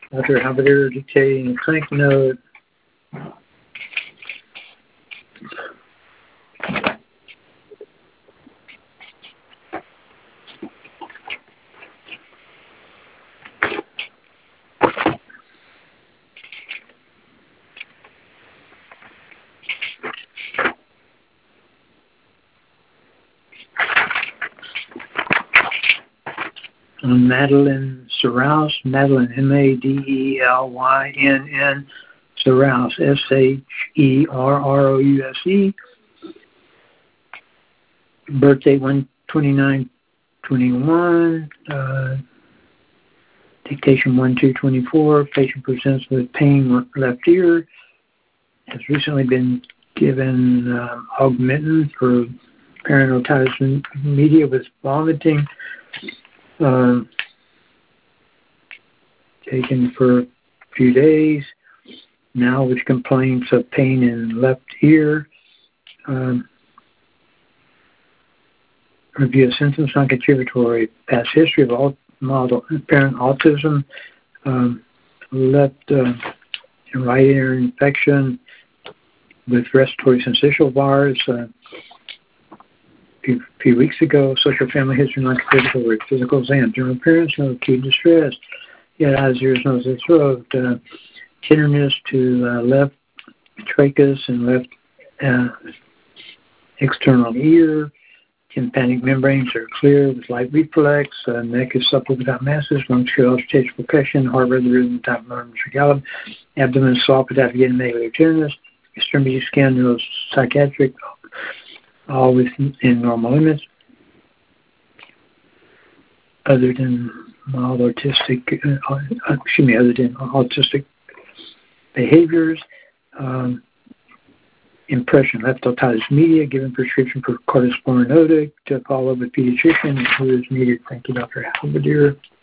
Dr. Halberdier dictating a clinic note. Madeline Serous, Madeline, Madelynn, Serous, Sherrouse. Birthday 1/29/21. Dictation 1/2/24. Patient presents with pain left ear. Has recently been given Augmentin for parental media with vomiting. Taken for a few days now, which complains of pain in left ear. Review of symptoms, non-contributory. Past history of mild apparent autism. Left and right ear infection with respiratory syncytial virus. A few weeks ago, social family history, non-contributory. Physical exam, general appearance, no acute distress. Yet eyes, ears, nose, and throat. Tenderness to left trachea and left external ear. Tympanic membranes are clear with light reflex. Neck is supple without masses. Lungs show auscultation percussion. Heart rate rhythm without murmurs or gallop. Abdomen soft without getting negative tenderness. Extremity scan, neuropsychiatric, all within normal limits. Other than autistic behaviors. Impression, left otitis media, given prescription for corticosteroid to follow with pediatrician, who is needed. Thank you, Dr. Halberdier.